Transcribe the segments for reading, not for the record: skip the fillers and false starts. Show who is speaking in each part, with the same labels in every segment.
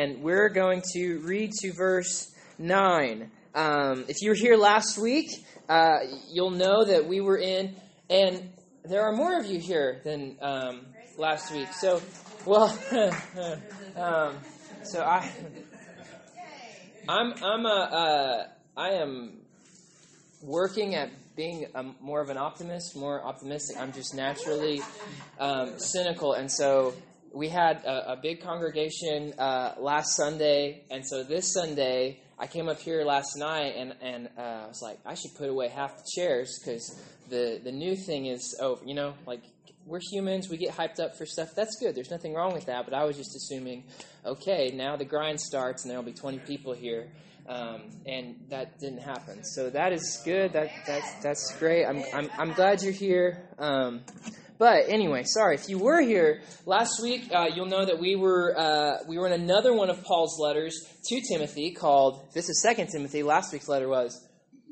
Speaker 1: and we're going to read to verse 9. If you were here last week, you'll know that we were in, and there are more of you here than last week. So, well, I am working at being more of an optimist, more optimistic. I'm just naturally cynical, and so we had a big congregation last Sunday, and so this Sunday I came up here last night, and I was like, I should put away half the chairs because the new thing is over. You know, like, we're humans, we get hyped up for stuff. That's good. There's nothing wrong with that. But I was just assuming, okay, now the grind starts, and there'll be 20 people here. And that didn't happen. So that is good. That's great. I'm glad you're here. But anyway, sorry. If you were here last week, you'll know that we were in another one of Paul's letters to Timothy called. This is 2 Timothy. Last week's letter was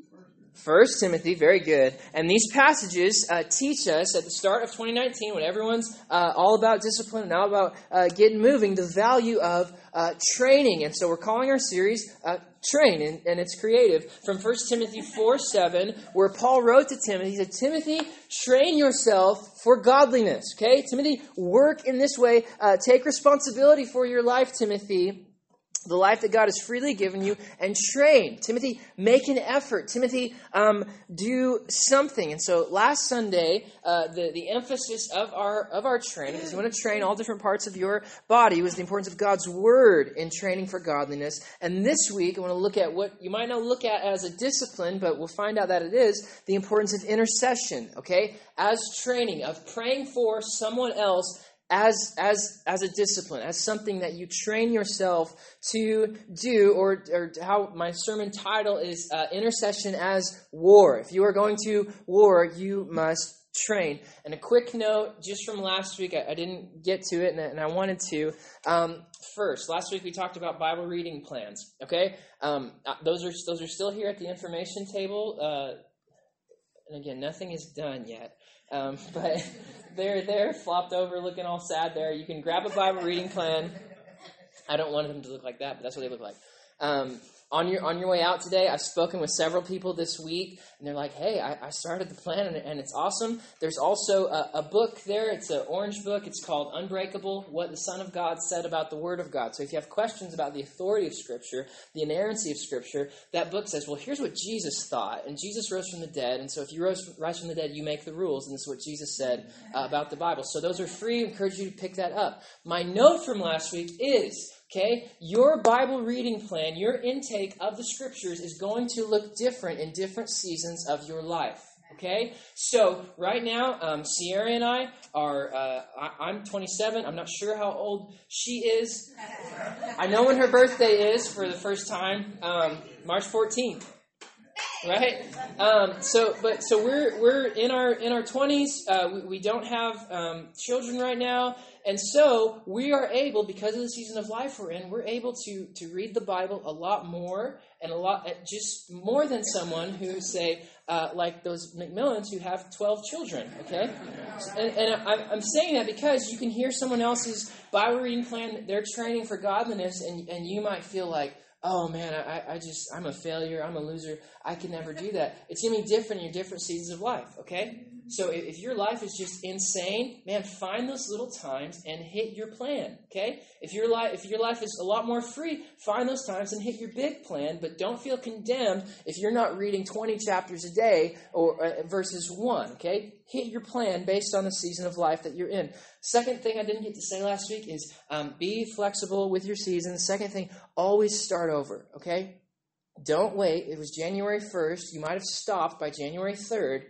Speaker 1: 1 Timothy. Very good. And these passages teach us at the start of 2019, when everyone's all about discipline and all about getting moving, the value of training. And so we're calling our series Train, and it's creative, from 1 Timothy 4:7, where Paul wrote to Timothy. He said, Timothy, train yourself for godliness. Okay? Timothy, work in this way. Take responsibility for your life, Timothy. The life that God has freely given you, and train. Timothy, make an effort. Timothy, do something. And so last Sunday, the emphasis of our training, because you want to train all different parts of your body, was the importance of God's Word in training for godliness. And this week, I want to look at what you might not look at as a discipline, but we'll find out that it is the importance of intercession, okay? As training, of praying for someone else as a discipline, as something that you train yourself to do, or how my sermon title is Intercession as War. If you are going to war, you must train. And a quick note, just from last week, I didn't get to it, and I wanted to. First, last week we talked about Bible reading plans, okay? Those are still here at the information table. And again, nothing is done yet. But they're there, flopped over, looking all sad there. You can grab a Bible reading plan. I don't want them to look like that, but that's what they look like. On your way out today, I've spoken with several people this week, and they're like, hey, I started the plan, and it's awesome. There's also a book there. It's an orange book. It's called Unbreakable, What the Son of God Said About the Word of God. So if you have questions about the authority of Scripture, the inerrancy of Scripture, that book says, well, here's what Jesus thought, and Jesus rose from the dead, and so if you rise from the dead, you make the rules, and this is what Jesus said about the Bible. So those are free. I encourage you to pick that up. My note from last week is, okay, your Bible reading plan, your intake of the Scriptures is going to look different in different seasons of your life. Okay? So, right now, Sierra and I are, I'm 27. I'm not sure how old she is. I know when her birthday is for the first time, March 14th. Right? So we're in our 20s. We don't have children right now. And so we are able, because of the season of life we're in, we're able to read the Bible a lot more, and a lot, just more than someone who, say, like those McMillans who have 12 children, okay? And I'm saying that because you can hear someone else's Bible reading plan, they're training for godliness, and you might feel like, oh man, I'm a failure, I'm a loser, I can never do that. It's going to be different in your different seasons of life, okay? So if your life is just insane, man, find those little times and hit your plan, okay? If your life is a lot more free, find those times and hit your big plan, but don't feel condemned if you're not reading 20 chapters a day or verses 1, okay? Hit your plan based on the season of life that you're in. Second thing I didn't get to say last week is be flexible with your seasons. Second thing, always start over, okay? Don't wait. It was January 1st. You might have stopped by January 3rd.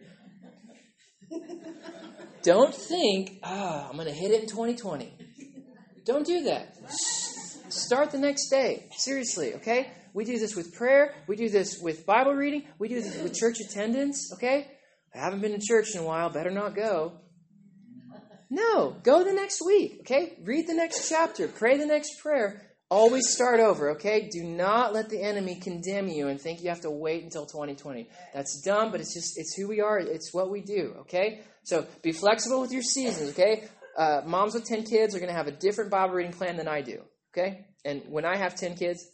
Speaker 1: Don't think, I'm going to hit it in 2020. Don't do that. Start the next day. Seriously, okay? We do this with prayer. We do this with Bible reading. We do this with church attendance, okay? I haven't been to church in a while. Better not go. No, go the next week, okay? Read the next chapter. Pray the next prayer. Always start over, okay? Do not let the enemy condemn you and think you have to wait until 2020. That's dumb, but it's who we are. It's what we do, okay? So be flexible with your seasons, okay? Moms with 10 kids are going to have a different Bible reading plan than I do. Okay? And when I have 10 kids,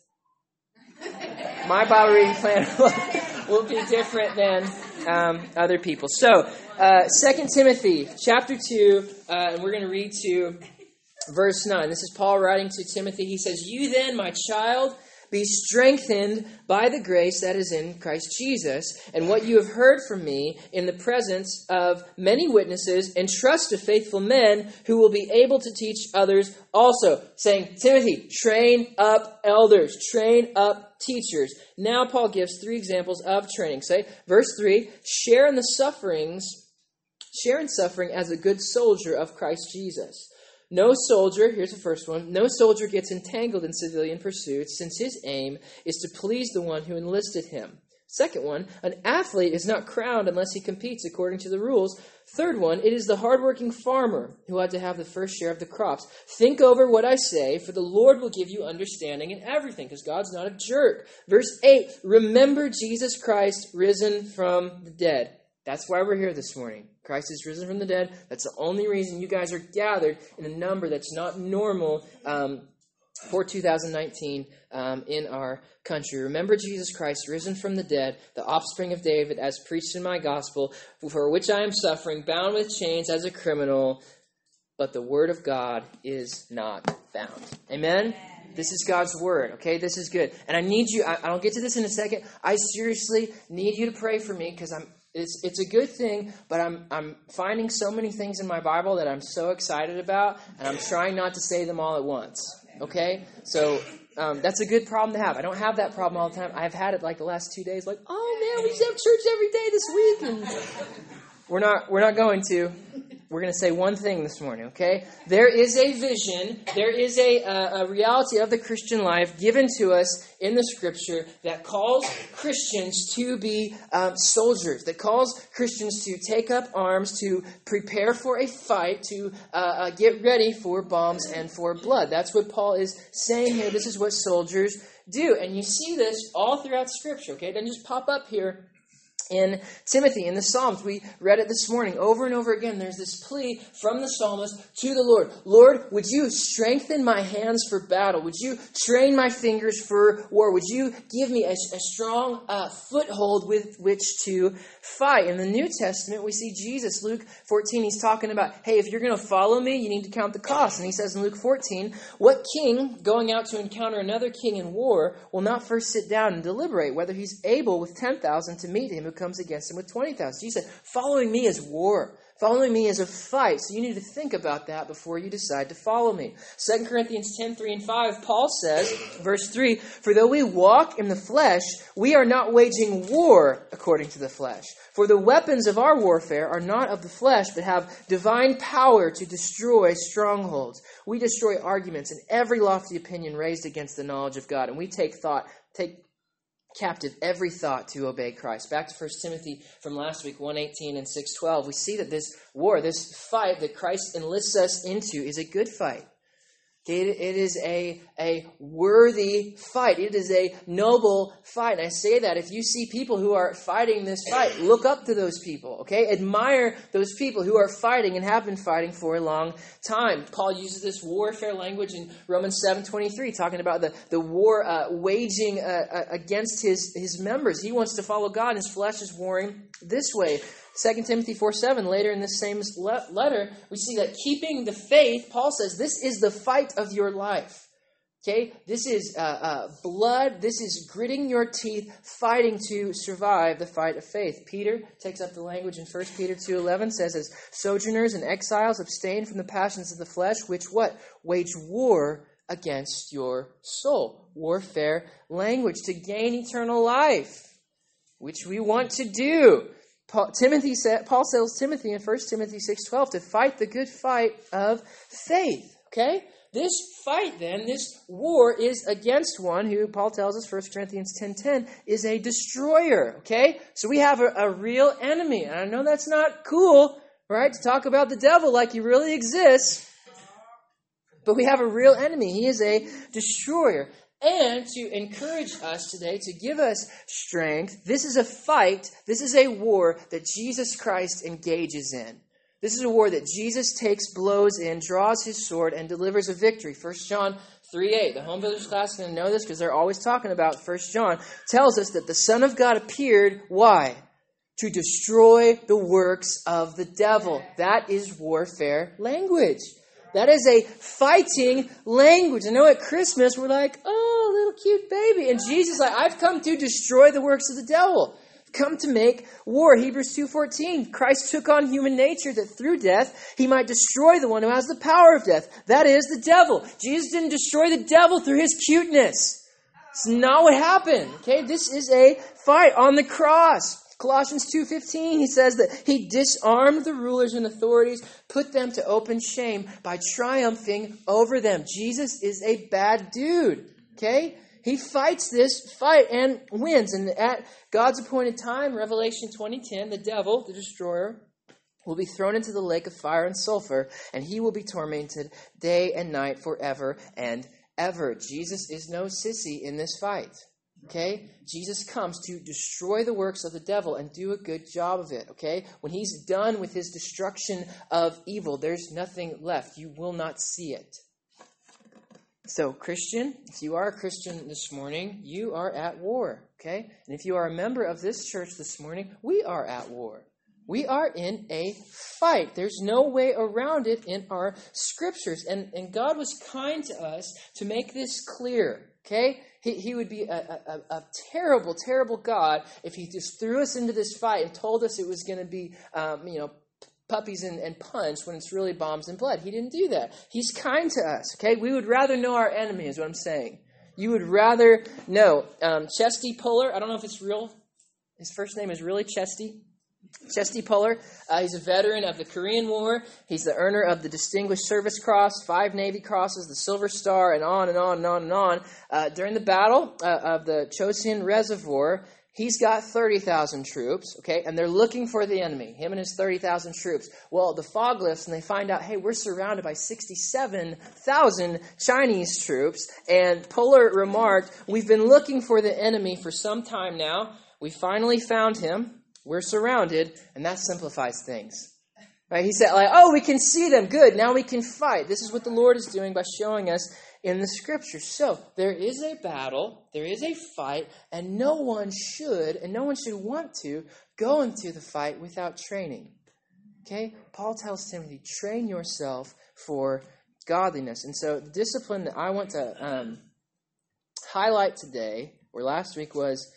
Speaker 1: my Bible reading plan will be different than other people. So, 2 Timothy chapter 2, and we're going to read to verse 9. This is Paul writing to Timothy. He says, "You then, my child, be strengthened by the grace that is in Christ Jesus, and what you have heard from me in the presence of many witnesses, entrust to faithful men who will be able to teach others also." Saying, Timothy, train up elders, train up teachers. Now Paul gives 3 examples of training. Say, verse 3, share in suffering as a good soldier of Christ Jesus. No soldier, here's the first one, no soldier gets entangled in civilian pursuits, since his aim is to please the one who enlisted him. Second one, an athlete is not crowned unless he competes according to the rules. Third one, it is the hardworking farmer who ought to have the first share of the crops. Think over what I say, for the Lord will give you understanding in everything, because God's not a jerk. Verse 8, remember Jesus Christ risen from the dead. That's why we're here this morning. Christ is risen from the dead. That's the only reason you guys are gathered in a number that's not normal for 2019 in our country. Remember Jesus Christ, risen from the dead, the offspring of David, as preached in my gospel, for which I am suffering, bound with chains as a criminal, but the word of God is not bound. Amen? This is God's word, okay? This is good. And I need you, I'll get to this in a second. I seriously need you to pray for me, because it's a good thing, but I'm finding so many things in my Bible that I'm so excited about, and I'm trying not to say them all at once. Okay? So that's a good problem to have. I don't have that problem all the time. I've had it like the last 2 days, like, oh man, we just have church every day this week, and we're not going to. We're going to say one thing this morning, okay? There is a vision, there is a reality of the Christian life given to us in the Scripture that calls Christians to be soldiers, that calls Christians to take up arms, to prepare for a fight, to get ready for bombs and for blood. That's what Paul is saying here. This is what soldiers do. And you see this all throughout Scripture, okay? It doesn't just pop up here in Timothy, in the Psalms. We read it this morning over and over again. There's this plea from the psalmist to the Lord. Lord, would you strengthen my hands for battle? Would you train my fingers for war? Would you give me a strong foothold with which to fight? In the New Testament, we see Jesus, Luke 14, he's talking about, hey, if you're going to follow me, you need to count the cost. And he says in Luke 14, what king going out to encounter another king in war will not first sit down and deliberate whether he's able with 10,000 to meet him who comes against him with 20,000. Jesus said, following me is war. Following me is a fight. So you need to think about that before you decide to follow me. 2 Corinthians 10, 3 and 5, Paul says, verse 3, for though we walk in the flesh, we are not waging war according to the flesh. For the weapons of our warfare are not of the flesh, but have divine power to destroy strongholds. We destroy arguments and every lofty opinion raised against the knowledge of God. And we take captive every thought to obey Christ. Back to 1 Timothy from last week, 1:18 and 6:12. We see that this war, this fight that Christ enlists us into is a good fight. It is a worthy fight. It is a noble fight. And I say that if you see people who are fighting this fight, look up to those people, okay? Admire those people who are fighting and have been fighting for a long time. Paul uses this warfare language in Romans 7:23, talking about the war waging against his members. He wants to follow God, and his flesh is warring this way. 2 Timothy 4:7, later in this same letter, we see that keeping the faith, Paul says, this is the fight of your life. Okay? This is blood. This is gritting your teeth, fighting to survive the fight of faith. Peter takes up the language in 1 Peter 2:11, says, as sojourners and exiles, abstain from the passions of the flesh, which what? Wage war against your soul. Warfare language to gain eternal life, which we want to do. Paul tells Timothy in 1 Timothy 6:12 to fight the good fight of faith. Okay? This fight then, this war is against one who, Paul tells us, 1 Corinthians 10:10, is a destroyer. Okay? So we have a real enemy. And I know that's not cool, right? To talk about the devil like he really exists. But we have a real enemy. He is a destroyer. And to encourage us today, to give us strength, this is a fight, this is a war that Jesus Christ engages in. This is a war that Jesus takes blows in, draws his sword, and delivers a victory. 1 John 3:8. The home builders class is going to know this because they're always talking about 1 John. Tells us that the Son of God appeared, why? To destroy the works of the devil. That is warfare language. That is a fighting language. I know at Christmas we're like, oh, little cute baby. And Jesus is like, I've come to destroy the works of the devil. Come to make war. Hebrews 2:14. Christ took on human nature that through death he might destroy the one who has the power of death. That is the devil. Jesus didn't destroy the devil through his cuteness. It's not what happened. Okay, this is a fight on the cross. Colossians 2:15, he says that he disarmed the rulers and authorities, put them to open shame by triumphing over them. Jesus is a bad dude. Okay? He fights this fight and wins. And at God's appointed time, Revelation 20:10, the devil, the destroyer, will be thrown into the lake of fire and sulfur, and he will be tormented day and night forever and ever. Jesus is no sissy in this fight. Okay? Jesus comes to destroy the works of the devil and do a good job of it. Okay? When he's done with his destruction of evil, there's nothing left. You will not see it. So, Christian, if you are a Christian this morning, you are at war, okay? And if you are a member of this church this morning, we are at war. We are in a fight. There's no way around it in our scriptures. And God was kind to us to make this clear, okay? He would be a terrible, terrible God if he just threw us into this fight and told us it was going to be, puppies and punch when it's really bombs and blood. He didn't do that. He's kind to us, okay? We would rather know our enemy is what I'm saying. You would rather know. Chesty Puller, I don't know if it's real. His first name is really Chesty. Chesty Puller. He's a veteran of the Korean War. He's the earner of the Distinguished Service Cross, 5 Navy Crosses, the Silver Star, and on and on and on and on. During the battle of the Chosin Reservoir, he's got 30,000 troops, okay, and they're looking for the enemy, him and his 30,000 troops. Well, the fog lifts, and they find out, hey, we're surrounded by 67,000 Chinese troops. And Puller remarked, we've been looking for the enemy for some time now. We finally found him. We're surrounded, and that simplifies things. Right? He said, we can see them. Good, now we can fight. This is what the Lord is doing by showing us in the Scriptures. So, there is a battle, there is a fight, and no one should want to go into the fight without training. Okay? Paul tells Timothy, train yourself for godliness. And so, the discipline that I want to highlight today, or last week was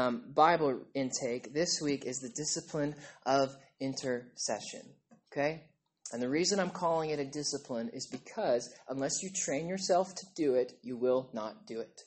Speaker 1: Bible intake. This week is the discipline of intercession. Okay? And the reason I'm calling it a discipline is because unless you train yourself to do it, you will not do it.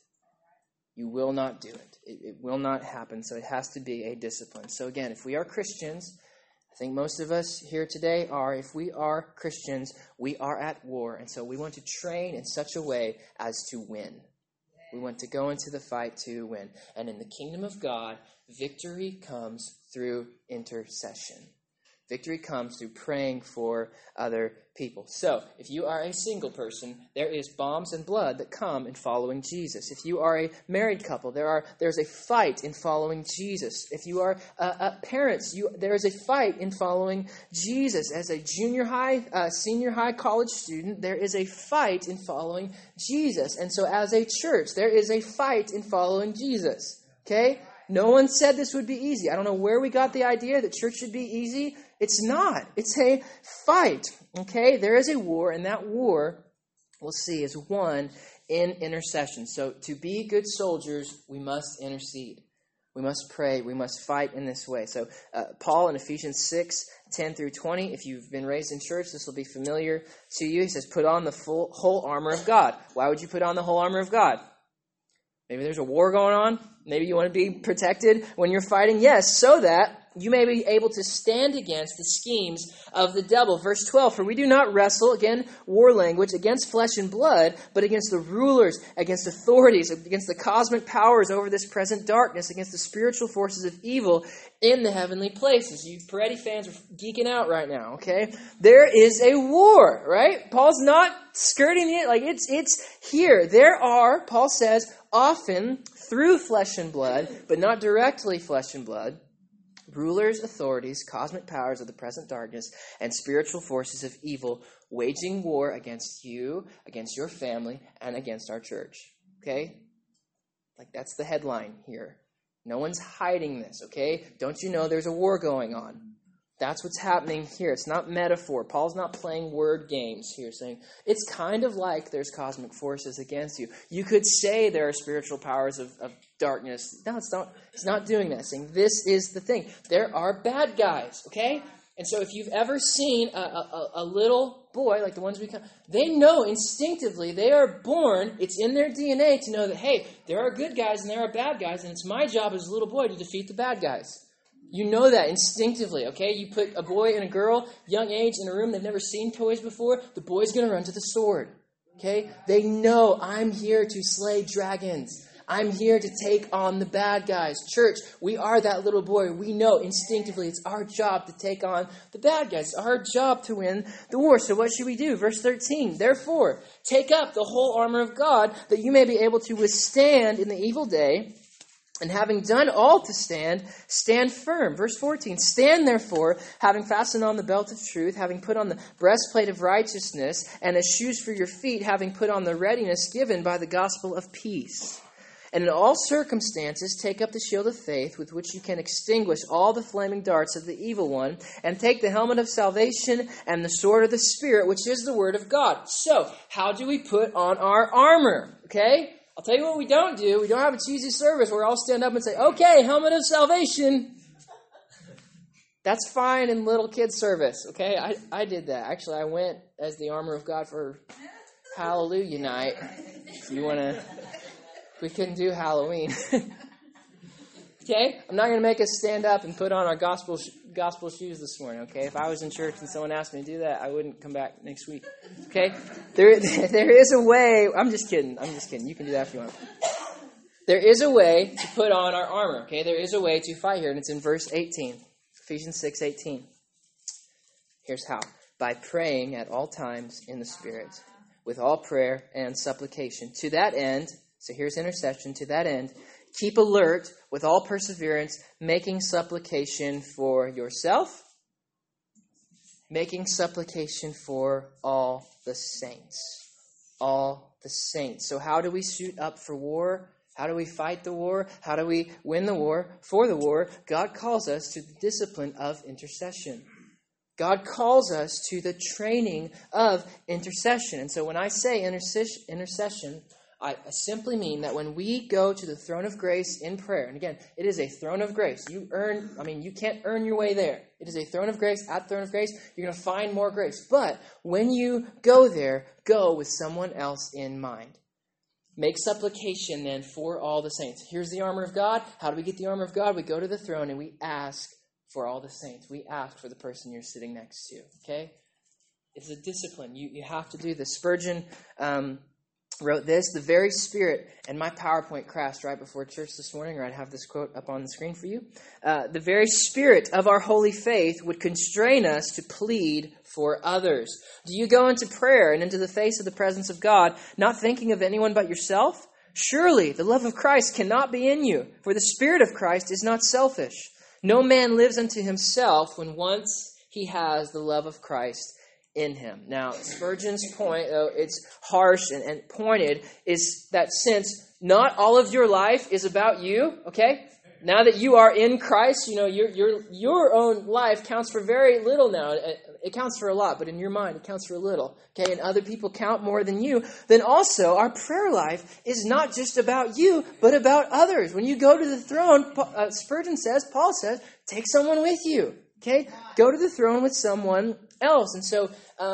Speaker 1: You will not do it. It will not happen. So it has to be a discipline. So again, if we are Christians, I think most of us here today are, if we are Christians, we are at war. And so we want to train in such a way as to win. We want to go into the fight to win. And in the kingdom of God, victory comes through intercession. Victory comes through praying for other people. So, if you are a single person, there is bombs and blood that come in following Jesus. If you are a married couple, there's a fight in following Jesus. If you are parents, there is a fight in following Jesus. As a junior high, senior high college student, there is a fight in following Jesus. And so, as a church, there is a fight in following Jesus. Okay? No one said this would be easy. I don't know where we got the idea that church should be easy. It's not. It's a fight. Okay? There is a war, and that war, we'll see, is won in intercession. So to be good soldiers, we must intercede. We must pray. We must fight in this way. So Paul in Ephesians 6:10 through 20, if you've been raised in church, this will be familiar to you. He says, put on the whole armor of God. Why would you put on the whole armor of God? Maybe there's a war going on. Maybe you want to be protected when you're fighting. Yes, so that you may be able to stand against the schemes of the devil. Verse 12, for we do not wrestle, again, war language, against flesh and blood, but against the rulers, against authorities, against the cosmic powers over this present darkness, against the spiritual forces of evil in the heavenly places. You Peretti fans are geeking out right now, okay? There is a war, right? Paul's not skirting it, like it's here. There are, Paul says, often through flesh and blood, but not directly flesh and blood, rulers, authorities, cosmic powers of the present darkness, and spiritual forces of evil, waging war against you, against your family, and against our church. Okay? Like, that's the headline here. No one's hiding this, okay? Don't you know there's a war going on? That's what's happening here. It's not metaphor. Paul's not playing word games here, saying it's kind of like there's cosmic forces against you. You could say there are spiritual powers of darkness. No, it's not. It's not doing that. It's saying this is the thing. There are bad guys, okay? And so if you've ever seen a little boy, like the ones we come, they know instinctively, they are born, it's in their DNA to know that, hey, there are good guys and there are bad guys, and it's my job as a little boy to defeat the bad guys. You know that instinctively, okay? You put a boy and a girl, young age, in a room they've never seen toys before, the boy's going to run to the sword, okay? They know, I'm here to slay dragons. I'm here to take on the bad guys. Church, we are that little boy. We know instinctively it's our job to take on the bad guys. It's our job to win the war. So what should we do? Verse 13, therefore, take up the whole armor of God that you may be able to withstand in the evil day. And having done all to stand, stand firm. Verse 14, stand therefore, having fastened on the belt of truth, having put on the breastplate of righteousness, and as shoes for your feet, having put on the readiness given by the gospel of peace. And in all circumstances, take up the shield of faith, with which you can extinguish all the flaming darts of the evil one, and take the helmet of salvation and the sword of the Spirit, which is the word of God. So, how do we put on our armor? Okay? I'll tell you what we don't do. We don't have a cheesy service where we all stand up and say, okay, helmet of salvation. That's fine in little kids service, okay? I did that. Actually, I went as the armor of God for Hallelujah night. If you want to, we couldn't do Halloween. Okay? I'm not going to make us stand up and put on our gospel shoes this morning, okay? If I was in church and someone asked me to do that, I wouldn't come back next week, okay? There is a way. I'm just kidding. You can do that if you want. There is a way to put on our armor, okay? There is a way to fight here, and it's in verse 18. Ephesians 6:18. Here's how. By praying at all times in the Spirit, with all prayer and supplication. To that end, so here's intercession, to that end, keep alert with all perseverance, making supplication for yourself, making supplication for all the saints. All the saints. So how do we suit up for war? How do we fight the war? How do we win the war? For the war, God calls us to the discipline of intercession. God calls us to the training of intercession. And so when I say intercession, I simply mean that when we go to the throne of grace in prayer, and again, it is a throne of grace. You can't earn your way there. It is a throne of grace. At the throne of grace, you're going to find more grace. But when you go there, go with someone else in mind. Make supplication then for all the saints. Here's the armor of God. How do we get the armor of God? We go to the throne and we ask for all the saints. We ask for the person you're sitting next to. Okay? It's a discipline. You have to do this. Spurgeon wrote this, the very Spirit, and my PowerPoint crashed right before church this morning, or I'd have this quote up on the screen for you. The very Spirit of our holy faith would constrain us to plead for others. Do you go into prayer and into the face of the presence of God, not thinking of anyone but yourself? Surely the love of Christ cannot be in you, for the Spirit of Christ is not selfish. No man lives unto himself when once he has the love of Christ in him. Now, Spurgeon's point, though it's harsh and pointed, is that since not all of your life is about you, okay? Now that you are in Christ, your own life counts for very little now. It counts for a lot, but in your mind, it counts for a little, okay? And other people count more than you. Then also, our prayer life is not just about you, but about others. When you go to the throne, Paul says, take someone with you, okay? Go to the throne with someone else. And so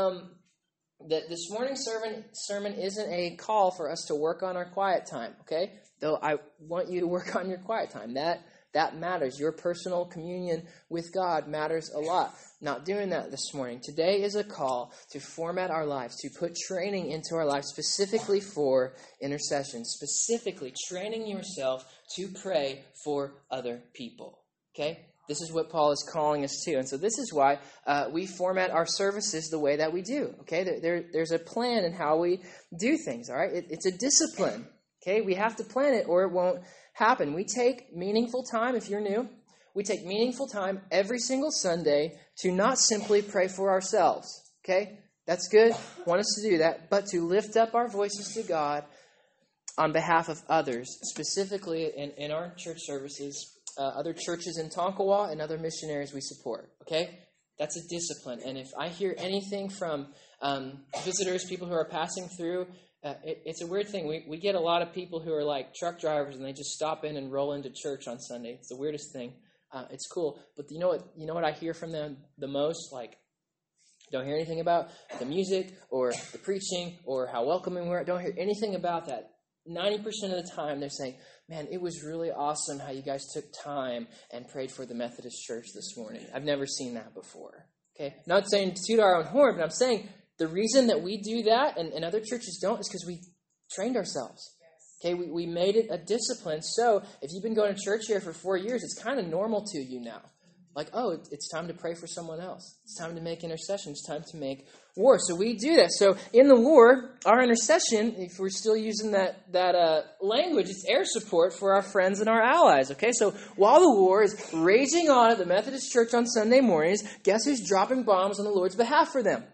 Speaker 1: this morning's sermon isn't a call for us to work on our quiet time, okay? Though I want you to work on your quiet time. That matters. Your personal communion with God matters a lot. Not doing that this morning. Today is a call to format our lives, to put training into our lives specifically for intercession, specifically training yourself to pray for other people, okay? This is what Paul is calling us to. And so this is why we format our services the way that we do. Okay, there's a plan in how we do things, all right? It's a discipline, okay? We have to plan it or it won't happen. We take meaningful time, if you're new, we take meaningful time every single Sunday to not simply pray for ourselves. Okay? That's good. I want us to do that. But to lift up our voices to God on behalf of others, specifically in our church services, other churches in Tonkawa and other missionaries we support. Okay? That's a discipline. And if I hear anything from visitors, people who are passing through, it's a weird thing. We get a lot of people who are like truck drivers and they just stop in and roll into church on Sunday. It's the weirdest thing. It's cool. But you know what I hear from them the most? Like, don't hear anything about the music or the preaching or how welcoming we are. Don't hear anything about that. 90% of the time they're saying, man, it was really awesome how you guys took time and prayed for the Methodist Church this morning. I've never seen that before. Okay, not saying to toot our own horn, but I'm saying the reason that we do that and other churches don't is because we trained ourselves. Okay, we made it a discipline. So if you've been going to church here for 4 years, it's kind of normal to you now. Like, oh, it's time to pray for someone else. It's time to make intercession. It's time to make war. So we do that. So in the war, our intercession, if we're still using that language, it's air support for our friends and our allies. Okay, so while the war is raging on at the Methodist Church on Sunday mornings, guess who's dropping bombs on the Lord's behalf for them?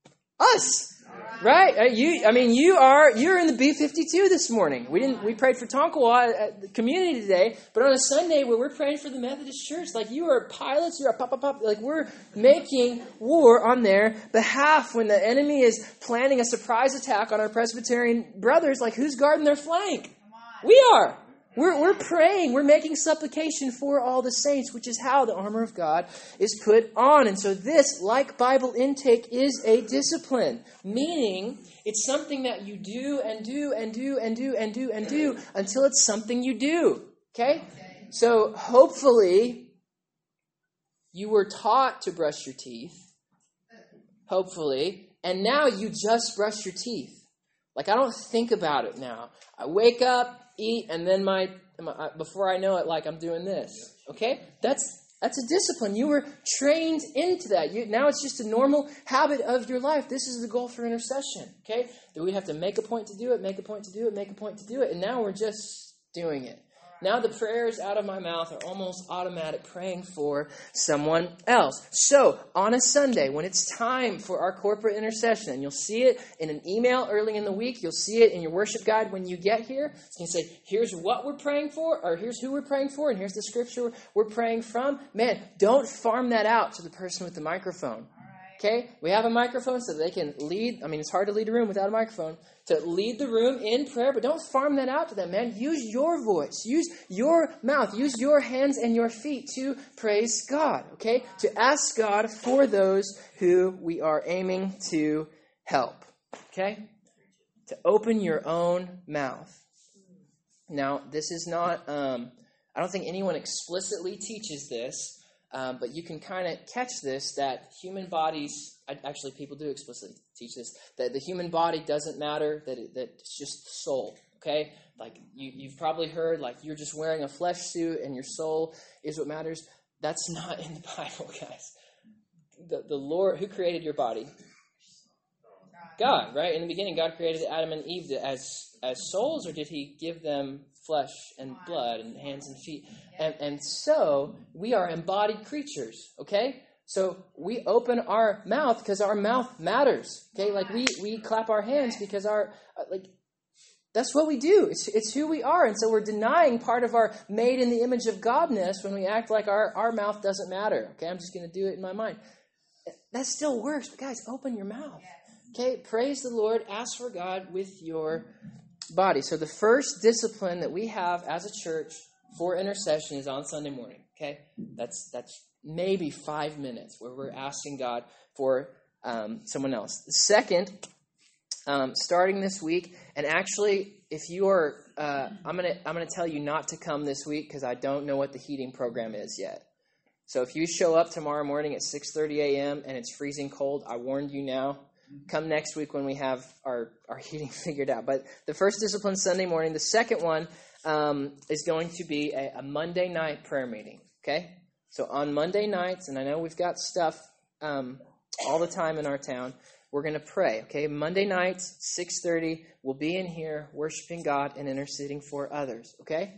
Speaker 1: Us. Right? You're in the B-52 this morning. We prayed for Tonkawa at the community today, but on a Sunday where we're praying for the Methodist Church, like you are pilots, you're a pop, like we're making war on their behalf. When the enemy is planning a surprise attack on our Presbyterian brothers, like who's guarding their flank? We are. We're praying. We're making supplication for all the saints, which is how the armor of God is put on. And so this, like Bible intake, is a discipline. Meaning, it's something that you do and do and do and do and do and do until it's something you do. Okay? So hopefully, you were taught to brush your teeth. Hopefully. And now you just brush your teeth. Like, I don't think about it now. I wake up, eat, and then before I know it, like I'm doing this. Okay? That's a discipline. You were trained into that. Now it's just a normal habit of your life. This is the goal for intercession. Okay? That we have to make a point to do it, make a point to do it, make a point to do it, and now we're just doing it. Now the prayers out of my mouth are almost automatic, praying for someone else. So, on a Sunday, when it's time for our corporate intercession, and you'll see it in an email early in the week, you'll see it in your worship guide when you get here. It's going to say, here's what we're praying for, or here's who we're praying for, and here's the scripture we're praying from. Man, don't farm that out to the person with the microphone. Okay? We have a microphone so they can lead. I mean, it's hard to lead a room without a microphone. To lead the room in prayer, but don't farm that out to them, man. Use your voice. Use your mouth. Use your hands and your feet to praise God, okay? To ask God for those who we are aiming to help, okay? To open your own mouth. Now, this is not, I don't think anyone explicitly teaches this, but you can kind of catch this, that human bodies, actually people do explicitly teach this, that the human body doesn't matter, that it's just the soul, okay? Like you've probably heard, like you're just wearing a flesh suit and your soul is what matters. That's not in the Bible, guys. The Lord, who created your body? God, right? In the beginning, God created Adam and Eve as souls, or did he give them flesh and blood and hands and feet? And so we are embodied creatures, okay? So we open our mouth because our mouth matters, okay? Like we clap our hands because that's what we do. It's who we are. And so we're denying part of our made in the image of Godness when we act like our mouth doesn't matter, okay? I'm just going to do it in my mind. That still works, but guys, open your mouth, okay? Praise the Lord. Ask for God with your body. So the first discipline that we have as a church for intercession is on Sunday morning, okay? That's maybe 5 minutes where we're asking God for someone else. The second, starting this week, and actually, if you are, I'm gonna tell you not to come this week because I don't know what the heating program is yet. So if you show up tomorrow morning at 6:30 a.m. and it's freezing cold, I warned you now. Come next week when we have our heating figured out. But the first discipline Sunday morning. The second one is going to be a Monday night prayer meeting. Okay? So on Monday nights, and I know we've got stuff all the time in our town, we're going to pray. Okay? Monday nights, 6:30, we'll be in here worshiping God and interceding for others. Okay?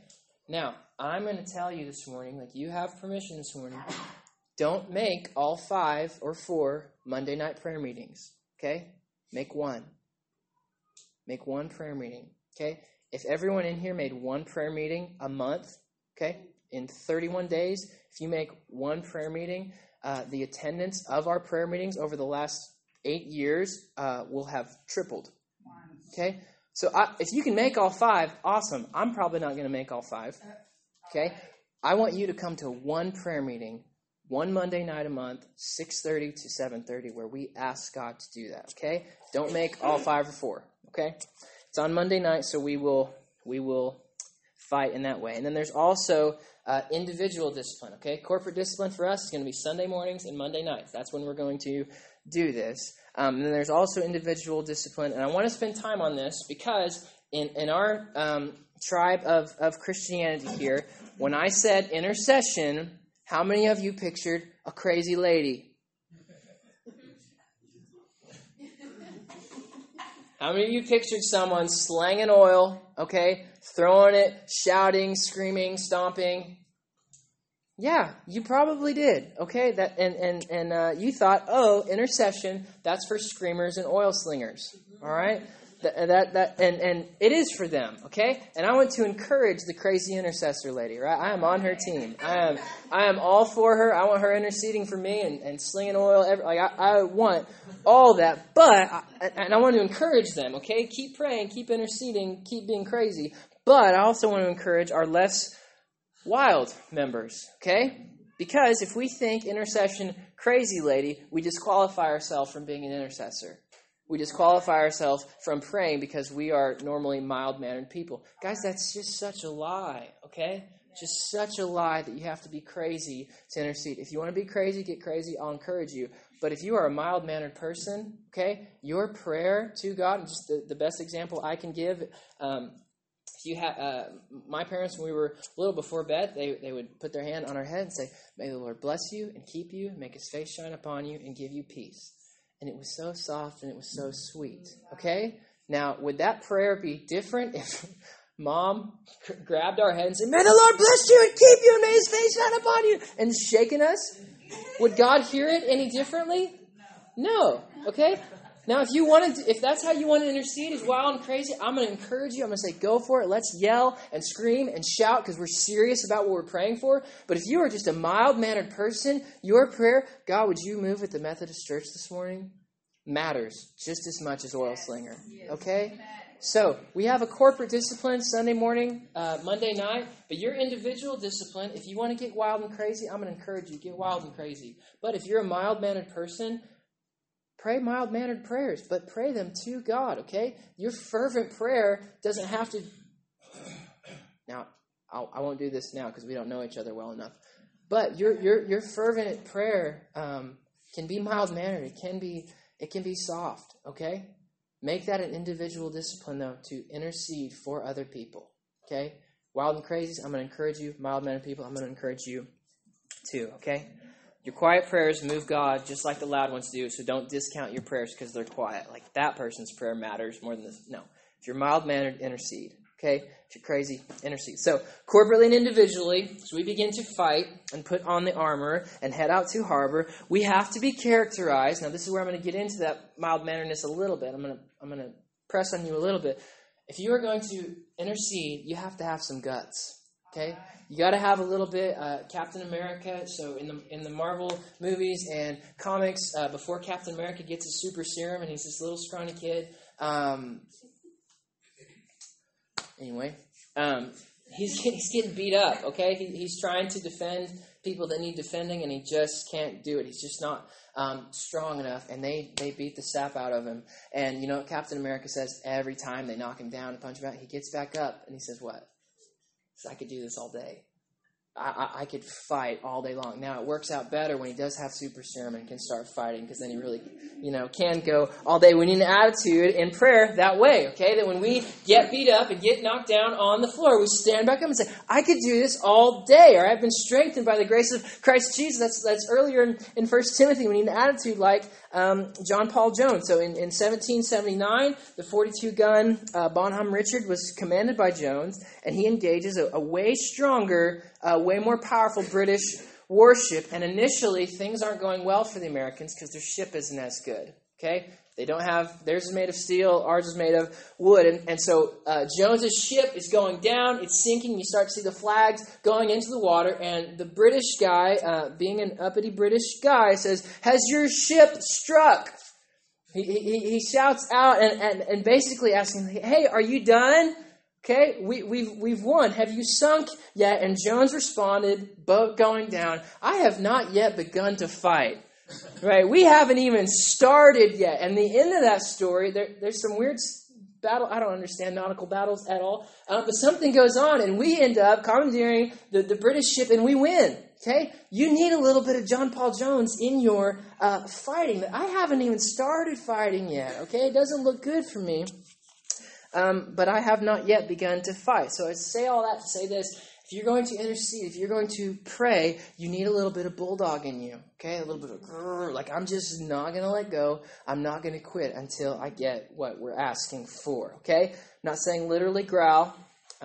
Speaker 1: Now, I'm going to tell you this morning, like you have permission this morning, don't make all 5 or 4 Monday night prayer meetings, okay? Make one. Make one prayer meeting, okay? If everyone in here made one prayer meeting a month, okay, in 31 days, if you make one prayer meeting, the attendance of our prayer meetings over the last 8 years will have tripled, okay? So if you can make all 5, awesome. I'm probably not going to make all 5, okay? I want you to come to one prayer meeting, one Monday night a month, 6:30 to 7:30, where we ask God to do that, okay? Don't make all 5 or 4, okay? It's on Monday night, so we will fight in that way. And then there's also individual discipline, okay? Corporate discipline for us is going to be Sunday mornings and Monday nights. That's when we're going to do this. And then there's also individual discipline. And I want to spend time on this because in our tribe of Christianity here, when I said intercession, how many of you pictured a crazy lady? How many of you pictured someone slanging oil, okay, throwing it, shouting, screaming, stomping? Yeah, you probably did, okay? That and you thought, oh, intercession, that's for screamers and oil slingers, all right? And it is for them, okay? And I want to encourage the crazy intercessor lady, right? I am on her team. I am all for her. I want her interceding for me and slinging oil. I want all that, but I want to encourage them, okay? Keep praying, keep interceding, keep being crazy. But I also want to encourage our less wild members, okay? Because if we think intercession crazy lady, we disqualify ourselves from being an intercessor. We disqualify ourselves from praying because we are normally mild-mannered people. Guys, that's just such a lie, okay? Just such a lie that you have to be crazy to intercede. If you want to be crazy, get crazy. I'll encourage you. But if you are a mild-mannered person, okay, your prayer to God, and just the best example I can give, if you have, my parents, when we were a little before bed, they would put their hand on our head and say, "May the Lord bless you and keep you, make his face shine upon you, and give you peace." And it was so soft and it was so sweet. Okay? Now, would that prayer be different if Mom grabbed our head and said, "May the Lord bless you and keep you and may his face shine upon you," and shaking us? Would God hear it any differently? No. Okay? Now, if that's how you want to intercede, is wild and crazy, I'm going to encourage you. I'm going to say, go for it. Let's yell and scream and shout because we're serious about what we're praying for. But if you are just a mild-mannered person, your prayer, "God, would you move at the Methodist Church this morning?" matters just as much as oil slinger. Okay? So, we have a corporate discipline Sunday morning, Monday night. But your individual discipline, if you want to get wild and crazy, I'm going to encourage you, get wild and crazy. But if you're a mild-mannered person, pray mild-mannered prayers, but pray them to God, okay? Your fervent prayer doesn't have to... Now, I won't do this now because we don't know each other well enough. But your fervent prayer can be mild-mannered. It can be soft, okay? Make that an individual discipline, though, to intercede for other people, okay? Wild and crazy, I'm going to encourage you. Mild-mannered people, I'm going to encourage you too, okay? Your quiet prayers move God just like the loud ones do, so don't discount your prayers because they're quiet. Like that person's prayer matters more than this. No. If you're mild-mannered, intercede. Okay? If you're crazy, intercede. So, corporately and individually, as we begin to fight and put on the armor and head out to harbor, we have to be characterized. Now, this is where I'm going to get into that mild-manneredness a little bit. I'm going to press on you a little bit. If you are going to intercede, you have to have some guts. Okay? You got to have a little bit. Captain America. So in the Marvel movies and comics, before Captain America gets his super serum, and he's this little scrawny kid. He's getting beat up. Okay, he's trying to defend people that need defending, and he just can't do it. He's just not strong enough, and they beat the sap out of him. And you know what Captain America says every time they knock him down and punch him out? He gets back up and he says, "What? I could do this all day." I could fight all day long. Now, it works out better when he does have super serum and can start fighting, because then he really, can go all day. We need an attitude in prayer that way, okay? That when we get beat up and get knocked down on the floor, we stand back up and say, I could do this all day, or I've been strengthened by the grace of Christ Jesus. That's earlier in 1 Timothy. We need an attitude like John Paul Jones. So in 1779, the 42-gun Bonhomme Richard was commanded by Jones, and he engages a way stronger, way more powerful British warship. And initially, things aren't going well for the Americans because their ship isn't as good. Okay, they don't have, theirs is made of steel, ours is made of wood. And so Jones's ship is going down, it's sinking. You start to see the flags going into the water. And the British guy, being an uppity British guy, says, has your ship struck? He shouts out and basically asking, hey, are you done? Okay, we've won. Have you sunk yet? And Jones responded, boat going down, I have not yet begun to fight. Right, we haven't even started yet. And the end of that story, there's some weird battle. I don't understand nautical battles at all. But something goes on, and we end up commandeering the British ship, and we win. Okay, you need a little bit of John Paul Jones in your fighting. I haven't even started fighting yet. Okay, it doesn't look good for me. But I have not yet begun to fight. So I say all that to say this. If you're going to intercede, if you're going to pray, you need a little bit of bulldog in you. Okay? A little bit of grrr, like I'm just not going to let go. I'm not going to quit until I get what we're asking for. Okay? I'm not saying literally growl.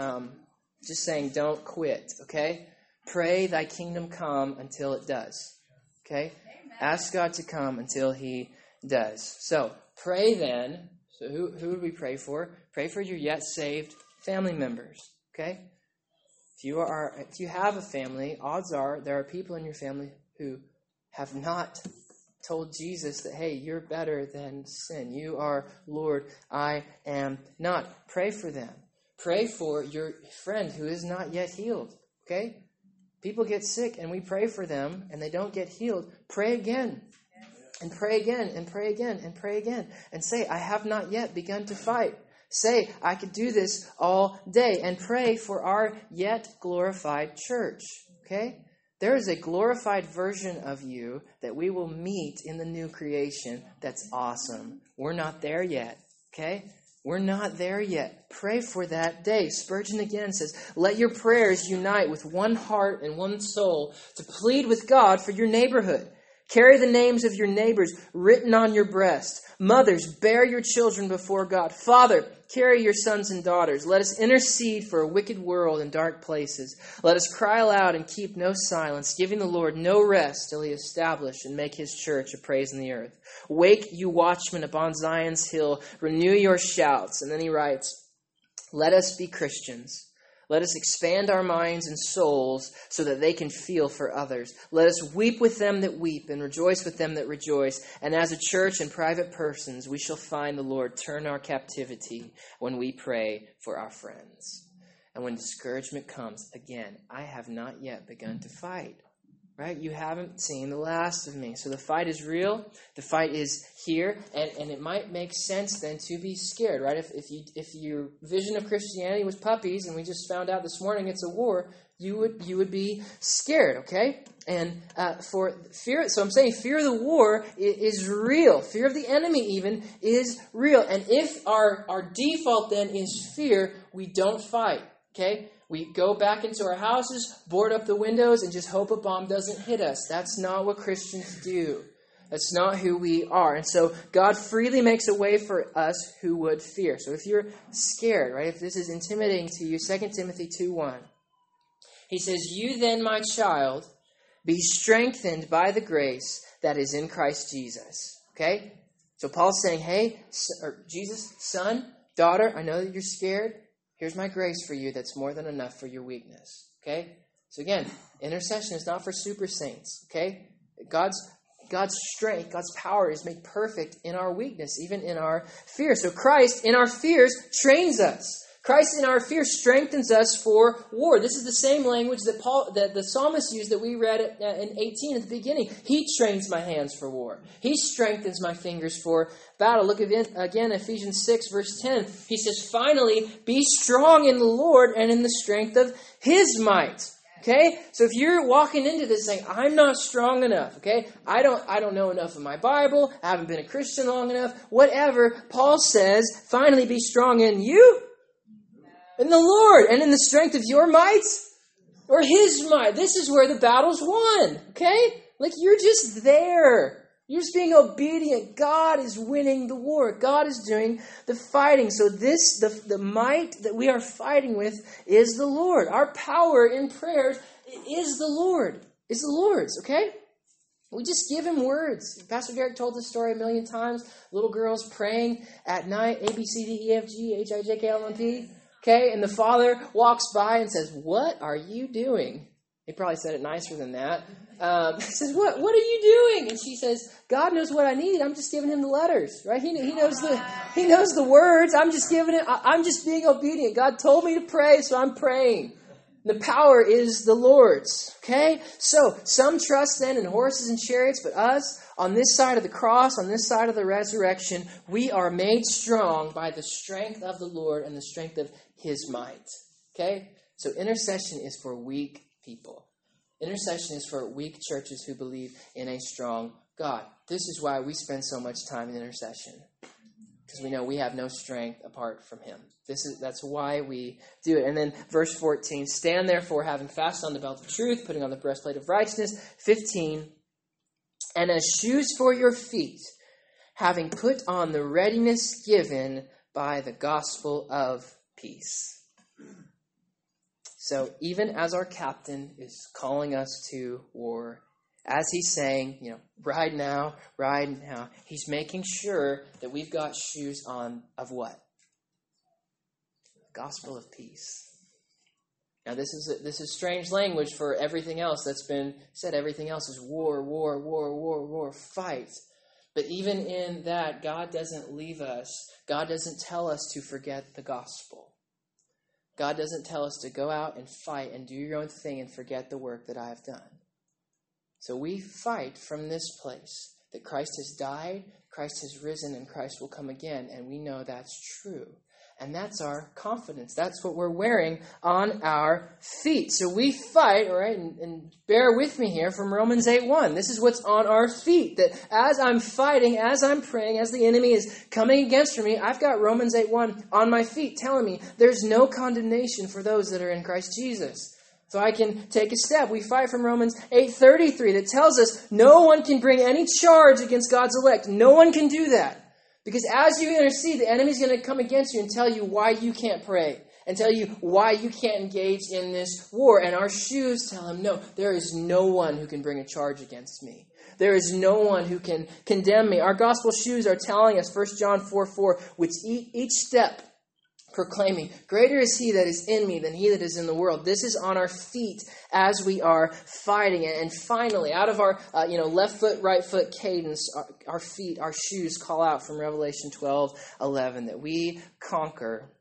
Speaker 1: Just saying don't quit. Okay? Pray thy kingdom come until it does. Okay? Amen. Ask God to come until he does. So pray then. So who would we pray for? Pray for your yet saved family members. Okay? If you have a family, odds are there are people in your family who have not told Jesus that, hey, you're better than sin. You are Lord, I am not. Pray for them. Pray for your friend who is not yet healed. Okay? People get sick and we pray for them and they don't get healed. Pray again. And pray again, and pray again, and pray again. And say, I have not yet begun to fight. Say, I could do this all day. And pray for our yet glorified church. Okay? There is a glorified version of you that we will meet in the new creation that's awesome. We're not there yet. Okay? We're not there yet. Pray for that day. Spurgeon again says, let your prayers unite with one heart and one soul to plead with God for your neighborhood. Carry the names of your neighbors written on your breast. Mothers, bear your children before God. Father, carry your sons and daughters. Let us intercede for a wicked world and dark places. Let us cry aloud and keep no silence, giving the Lord no rest till he establish and make his church a praise in the earth. Wake, you watchmen upon Zion's hill. Renew your shouts. And then he writes, let us be Christians. Let us expand our minds and souls so that they can feel for others. Let us weep with them that weep and rejoice with them that rejoice. And as a church and private persons, we shall find the Lord turn our captivity when we pray for our friends. And when discouragement comes, again, I have not yet begun to fight. Right? You haven't seen the last of me. So the fight is real. The fight is here. And it might make sense then to be scared, right? If your vision of Christianity was puppies and we just found out this morning it's a war, you would be scared, okay? And for fear, so I'm saying fear of the war is real. Fear of the enemy even is real. And if our default then is fear, we don't fight, okay? We go back into our houses, board up the windows, and just hope a bomb doesn't hit us. That's not what Christians do. That's not who we are. And so God freely makes a way for us who would fear. So if you're scared, right, if this is intimidating to you, 2 Timothy 2:1, he says, you then, my child, be strengthened by the grace that is in Christ Jesus. Okay? So Paul's saying, hey, Jesus, son, daughter, I know that you're scared. Here's my grace for you that's more than enough for your weakness. Okay? So again, intercession is not for super saints. Okay? God's strength, God's power is made perfect in our weakness, even in our fear. So Christ, in our fears, trains us. Christ in our fear strengthens us for war. This is the same language that the psalmist used that we read in 18 at the beginning. He trains my hands for war. He strengthens my fingers for battle. Look again, Ephesians 6, verse 10. He says, finally, be strong in the Lord and in the strength of his might. Okay? So if you're walking into this saying, I'm not strong enough, okay? I don't know enough of my Bible, I haven't been a Christian long enough, whatever, Paul says, finally be strong in you, in the Lord, and in the strength of your might, or His might. This is where the battle's won, okay? Like, you're just there. You're just being obedient. God is winning the war. God is doing the fighting. So the might that we are fighting with is the Lord. Our power in prayers is the Lord. Is the Lord's, okay? We just give Him words. Pastor Derek told this story a million times. Little girls praying at night, A, B, C, D, E, F, G, H, I, J, K, L, M, N, P. Okay, and the father walks by and says, "What are you doing?" He probably said it nicer than that. He says, "What are you doing?" And she says, "God knows what I need. I'm just giving Him the letters, right? He knows the words. I'm just giving it. I'm just being obedient. God told me to pray, so I'm praying." The power is the Lord's. Okay, so some trust then in horses and chariots, but us on this side of the cross, on this side of the resurrection, we are made strong by the strength of the Lord and the strength of His might. Okay, so intercession is for weak people. Intercession is for weak churches who believe in a strong God. This is why we spend so much time in intercession, because we know we have no strength apart from Him. That's why we do it. And then verse 14, stand therefore, having fastened on the belt of truth, putting on the breastplate of righteousness. 15, and as shoes for your feet, having put on the readiness given by the gospel of peace. So even as our captain is calling us to war, as he's saying, ride now, he's making sure that we've got shoes on of what? The gospel of peace. Now this is strange language for everything else that's been said. Everything else is war, fight. But even in that, God doesn't leave us. God doesn't tell us to forget the gospel. God doesn't tell us to go out and fight and do your own thing and forget the work that I have done. So we fight from this place that Christ has died, Christ has risen, and Christ will come again. And we know that's true. And that's our confidence. That's what we're wearing on our feet. So we fight, all right, and bear with me here from Romans 8:1. This is what's on our feet. That as I'm fighting, as I'm praying, as the enemy is coming against me, I've got Romans 8:1 on my feet telling me there's no condemnation for those that are in Christ Jesus. So I can take a step. We fight from Romans 8:33 that tells us no one can bring any charge against God's elect. No one can do that. Because as you intercede, the enemy's going to come against you and tell you why you can't pray. And tell you why you can't engage in this war. And our shoes tell him, no, there is no one who can bring a charge against me. There is no one who can condemn me. Our gospel shoes are telling us, 1 John 4:4, which each step proclaiming, greater is He that is in me than he that is in the world. This is on our feet as we are fighting. And finally, out of our left foot, right foot cadence, our feet, our shoes call out from Revelation 12:11 that we conquer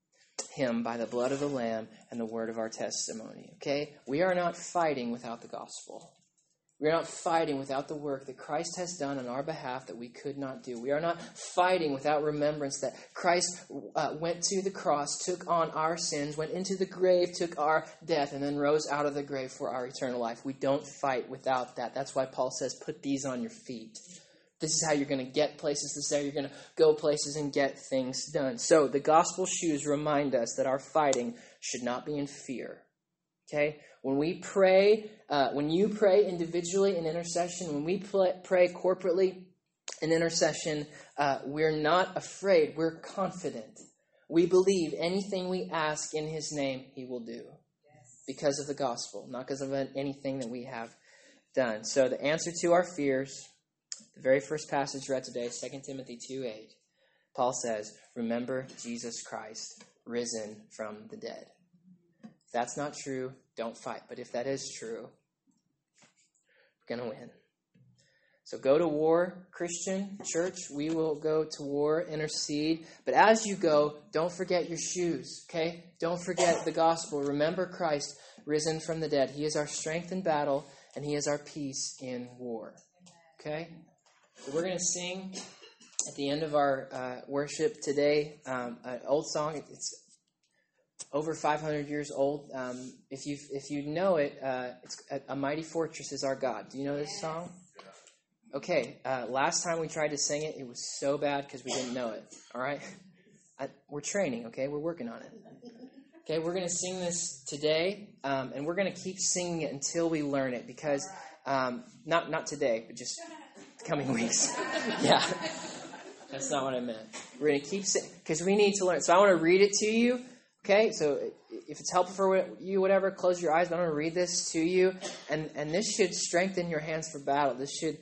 Speaker 1: Him by the blood of the Lamb and the word of our testimony. Okay? We are not fighting without the gospel. We are not fighting without the work that Christ has done on our behalf that we could not do. We are not fighting without remembrance that Christ went to the cross, took on our sins, went into the grave, took our death, and then rose out of the grave for our eternal life. We don't fight without that. That's why Paul says, put these on your feet. This is how you're going to get places. This is how you're going to go places and get things done. So the gospel shoes remind us that our fighting should not be in fear. Okay? When we pray, when you pray individually in intercession, when we pray corporately in intercession, we're not afraid. We're confident. We believe anything we ask in His name, He will do. Because of the gospel, not because of anything that we have done. So the answer to our fears, the very first passage read today, 2 Timothy 2:8, Paul says, remember Jesus Christ, risen from the dead. If that's not true, don't fight. But if that is true, we're going to win. So go to war, Christian church. We will go to war, intercede. But as you go, don't forget your shoes, okay? Don't forget the gospel. Remember Christ risen from the dead. He is our strength in battle, and He is our peace in war, okay? So we're going to sing at the end of our worship today an old song. It's over 500 years old. If you know it, it's A Mighty Fortress Is Our God. Do you know this song? Okay, last time we tried to sing it, it was so bad because we didn't know it. All right? We're training, okay? We're working on it. Okay, we're going to sing this today, and we're going to keep singing it until we learn it because, not today, but just the coming weeks. Yeah, that's not what I meant. We're going to keep singing because we need to learn. So I want to read it to you, okay? So if it's helpful for you, whatever, close your eyes. But I'm going to read this to you, and this should strengthen your hands for battle. This should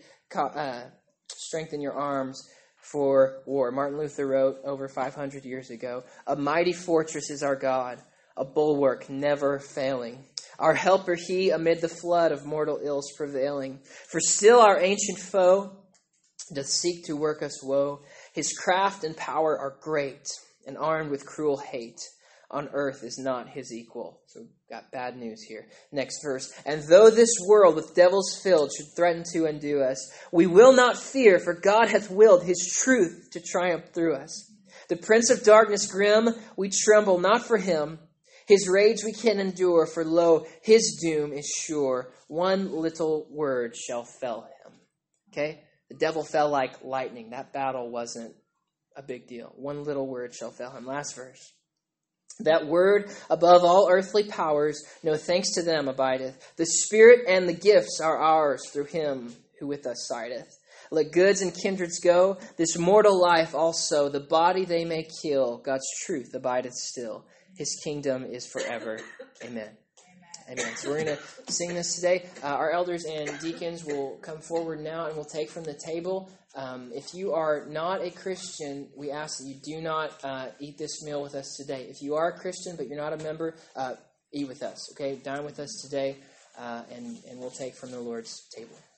Speaker 1: strengthen your arms for war. Martin Luther wrote over 500 years ago, "A mighty fortress is our God, a bulwark never failing. Our helper he amid the flood of mortal ills prevailing. For still our ancient foe doth seek to work us woe. His craft and power are great, and armed with cruel hate. On earth is not his equal." So we've got bad news here. Next verse. "And though this world with devils filled should threaten to undo us, we will not fear, for God hath willed his truth to triumph through us. The prince of darkness grim, we tremble not for him. His rage we can endure, for lo, his doom is sure. One little word shall fell him." Okay? The devil fell like lightning. That battle wasn't a big deal. One little word shall fell him. Last verse. "That word above all earthly powers, no thanks to them abideth. The Spirit and the gifts are ours through him who with us sideth. Let goods and kindreds go, this mortal life also. The body they may kill, God's truth abideth still. His kingdom is forever." Amen. Amen. So we're going to sing this today. Our elders and deacons will come forward now and we'll take from the table. If you are not a Christian, we ask that you do not eat this meal with us today. If you are a Christian but you're not a member, eat with us. Okay, dine with us today, and we'll take from the Lord's table.